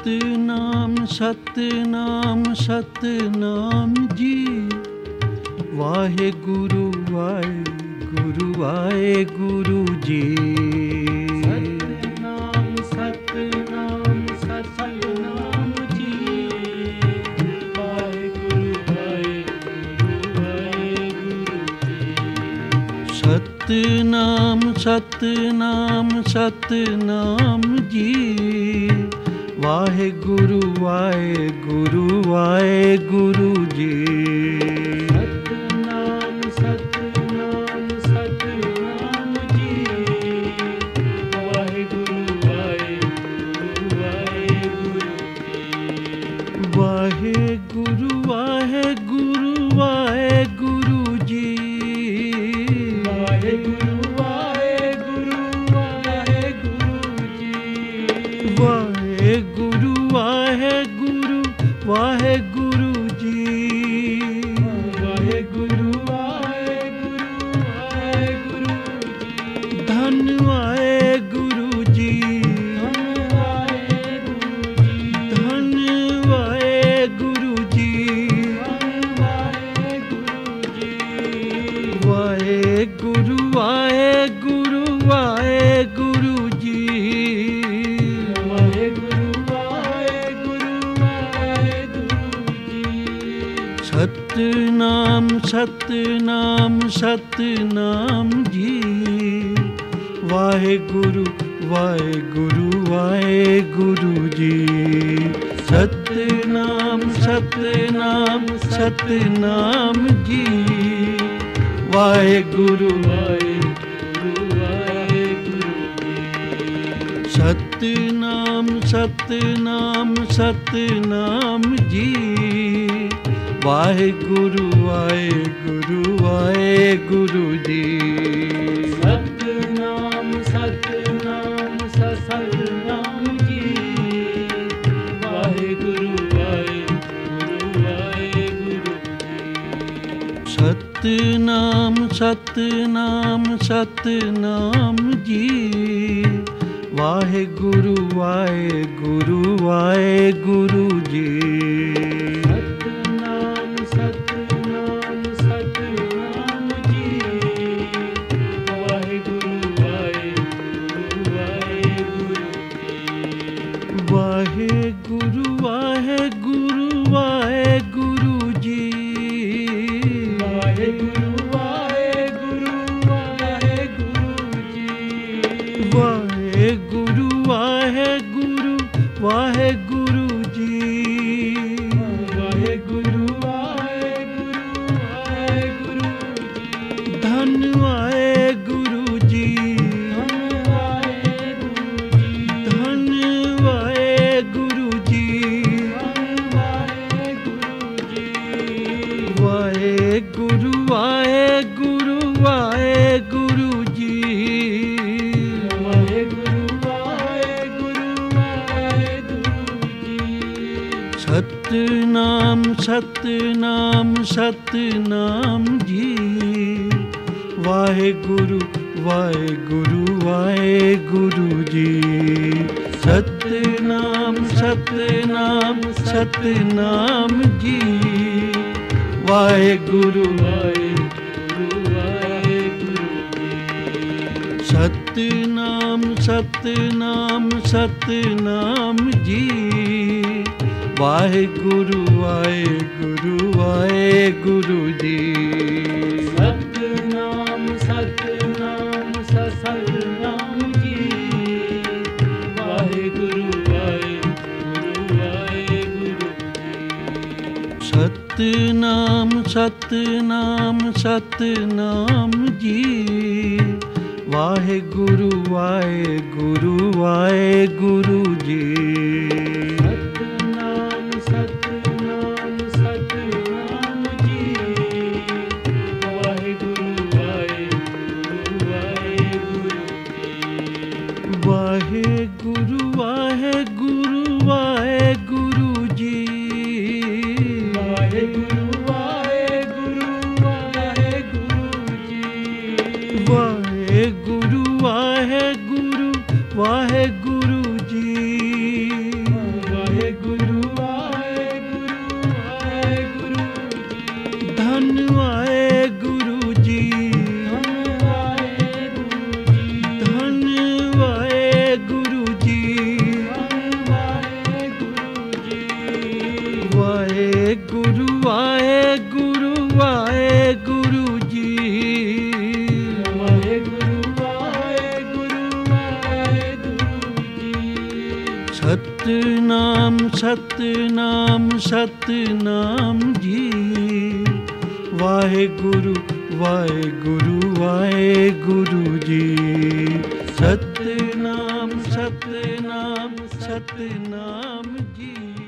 ਸਤਿਨਾਮ ਸਤਿਨਾਮ ਸਤਿਨਾਮ ਜੀ। ਵਾਹਿਗੁਰੂ ਵਾਹਿਗੁਰੂ ਵਾਹਿਗੁਰੂ ਜੀ। ਸਤਿਨਾਮ ਸਤਿਨਾਮ ਸਤਿਨਾਮ ਜੀ। ਵਾਹਿਗੁਰੂ ਵਾਹਿਗੁਰੂ ਵਾਹਿਗੁਰੂ ਜੀ। ਸਤਿਨਾਮ ਸਤਿਨਾਮ ਸਤਿਨਾਮ ਜੀ। ਵਾਹਿਗੁਰੂ ਵਾਹਿਗੁਰੂ ਵਾਹਿਗੁਰੂ ਜੀ। ਸਤਿਨਾਮ ਸਤਿਨਾਮ ਸਤਿਨਾਮ ਜੀ। ਵਾਹਿਗੁਰੂ ਵਾਹਿਗੁਰੂ ਵਾਹਿਗੁਰੂ ਜੀ। ਵਾਹਿਗੁਰੂ ਵਾਹਿਗੁਰੂ ਵਾਹਿਗੁਰੂ ਜੀ। ਵਾਹਿਗੁਰੂ ਵਾਹਿਗੁਰੂ ਵਾਹਿਗੁਰੂ ਜੀ। ਵਾਹਿਗੁਰੂ ਵਾਹਿਗੁਰੂ ਵਾਹਿਗੁਰੂ ਜੀ। ਵਾਹਿਗੁਰੂ ਵਾਹਿਗੁਰੂ ਵਾਹਿਗੁਰੂ ਜੀ। ਧੰਨ ਵਾਹਿਗੁਰੂ ਜੀ। ਧੰਨ ਵਾਹਿਗੁਰੂ ਜੀ। ਧੰਨ ਵਾਹਿਗੁਰੂ ਜੀ। ਧੰਨ ਵਾਹਿਗੁਰੂ ਜੀ। ਵਾਹਿਗੁਰੂ ਵਾਹਿਗੁਰੂ ਵਾਹਿਗੁਰੂ ਜੀ। ਵਾਹਿਗੁਰੂ ਵਾਹਿਗੁਰੂ ਵਾਹਿਗੁਰੂ ਜੀ। ਸਤਿਨਾਮ ਸਤਿਨਾਮ ਸਤਿਨਾਮ ਜੀ। ਵਾਹਿਗੁਰੂ ਵਾਹਿਗੁਰੂ ਵਾਹਿਗੁਰੂ ਜੀ। ਸਤਿਨਾਮ ਸਤਿਨਾਮ ਸਤਿਨਾਮ ਜੀ। ਵਾਹਿਗੁਰੂ ਵਾਹਿਗੁਰੂ ਵਾਹਿਗੁਰੂ ਜੀ। ਸਤਿਨਾਮ ਸਤਿਨਾਮ ਸਤਿਨਾਮ ਜੀ। ਵਾਹਿਗੁਰੂ ਵਾਹਿਗੁਰੂ ਵਾਹਿਗੁਰੂ ਜੀ। ਸਤਿਨਾਮ ਸਤਿਨਾਮ ਸਤਿਨਾਮ ਜੀ। ਵਾਹਿਗੁਰੂ ਵਾਹਿਗੁਰੂ ਵਾਹਿਗੁਰੂ ਜੀ। ਸਤਿਨਾਮ ਸਤਿਨਾਮ ਸਤਿਨਾਮ ਜੀ। ਵਾਹਿਗੁਰੂ ਵਾਹਿਗੁਰੂ ਵਾਹਿਗੁਰੂ ਜੀ। ਸਤਿਨਾਮ ਸਤਿਨਾਮ ਸਤਿਨਾਮ ਜੀ। ਵਾਹਿਗੁਰੂ ਵਾਹਿਗੁਰੂ ਵਾਹਿਗੁਰੂ ਜੀ। ਵਾਹਿਗੁਰੂ ਵਾਹਿਗੁਰੂ ਵਾਹਿਗੁਰੂ ਜੀ। ਵਾਹਿਗੁਰੂ ਵਾਹਿਗੁਰੂ ਵਾਹਿਗੁਰੂ ਜੀ। ਵਾਹਿਗੁਰੂ ਵਾਹਿਗੁਰੂ ਵਾਹਿਗੁਰੂ ਜੀ। ਵਾਹਿਗੁਰੂ ਵਾਹਿਗੁਰੂ ਵਾਹਿਗੁਰੂ ਜੀ। ਧੰਨ ਵਾਹਿਗੁਰੂ ਜੀ। ਧੰਨ ਵਾਹਿਗੁਰੂ ਜੀ। ਧੰਨ ਵਾਹਿਗੁਰੂ ਜੀ। ਧੰਨ ਵਾਹਿਗੁਰੂ ਜੀ। ਵਾਹਿਗੁਰੂ ਵਾਹਿਗੁਰੂ ਵਾਹਿਗੁਰੂ ਜੀ। ਵਾਹਿਗੁਰੂ ਵਾਹਿਗੁਰੂ ਵਾਹਿਗੁਰੂ ਜੀ। ਸਤਿਨਾਮ ਸਤਿਨਾਮ ਸਤਿਨਾਮ ਜੀ। ਵਾਹਿਗੁਰੂ ਵਾਹਿਗੁਰੂ ਵਾਹਿਗੁਰੂ ਜੀ। ਸਤਿਨਾਮ ਸਤਿਨਾਮ ਸਤਿਨਾਮ ਜੀ। ਵਾਹਿਗੁਰੂ ਵਾਹਿਗੁਰੂ ਵਾਹਿਗੁਰੂ ਜੀ। ਸਤਿਨਾਮ ਸਤਿਨਾਮ ਸਤਿਨਾਮ ਜੀ। ਵਾਹਿਗੁਰੂ ਵਾਹਿਗੁਰੂ ਵਾਹਿਗੁਰੂ ਜੀ। ਸਤਿਨਾਮ ਸਤਿਨਾਮ ਸਤਿਨਾਮ ਜੀ। ਵਾਹਿਗੁਰੂ ਵਾਹਿਗੁਰੂ ਵਾਹਿਗੁਰੂ ਜੀ। ਸਤਿਨਾਮ ਸਤਿਨਾਮ ਸਤਿਨਾਮ ਜੀ। ਵਾਹਿਗੁਰੂ ਵਾਹਿਗੁਰੂ ਵਾਹਿਗੁਰੂ ਜੀ। ਸਤਿਨਾਮ ਸਤਿਨਾਮ ਸਤਿਨਾਮ ਜੀ। ਵਾਹਿਗੁਰੂ ਵਾਹਿਗੁਰੂ ਵਾਹਿਗੁਰੂ ਜੀ। ਵਾਹਿਗੁਰੂ ਵਾਹਿਗੁਰੂ ਵਾਹਿਗੁਰੂ ਜੀ। ਵਾਹਿਗੁਰੂ ਵਾਹਿਗੁਰੂ ਵਾਹਿਗੁਰੂ ਜੀ। ਵਾਹਿਗੁਰੂ ਵਾਹਿਗੁਰੂ ਵਾਹਿਗੁਰੂ ਜੀ। ਸਤਨਾਮ ਸਤਨਾਮ ਸਤਨਾਮ ਜੀ। ਵਾਹਿਗੁਰੂ ਵਾਹਿਗੁਰੂ ਵਾਹਿਗੁਰੂ ਜੀ। ਸਤਨਾਮ ਸਤਨਾਮ ਸਤਨਾਮ ਜੀ।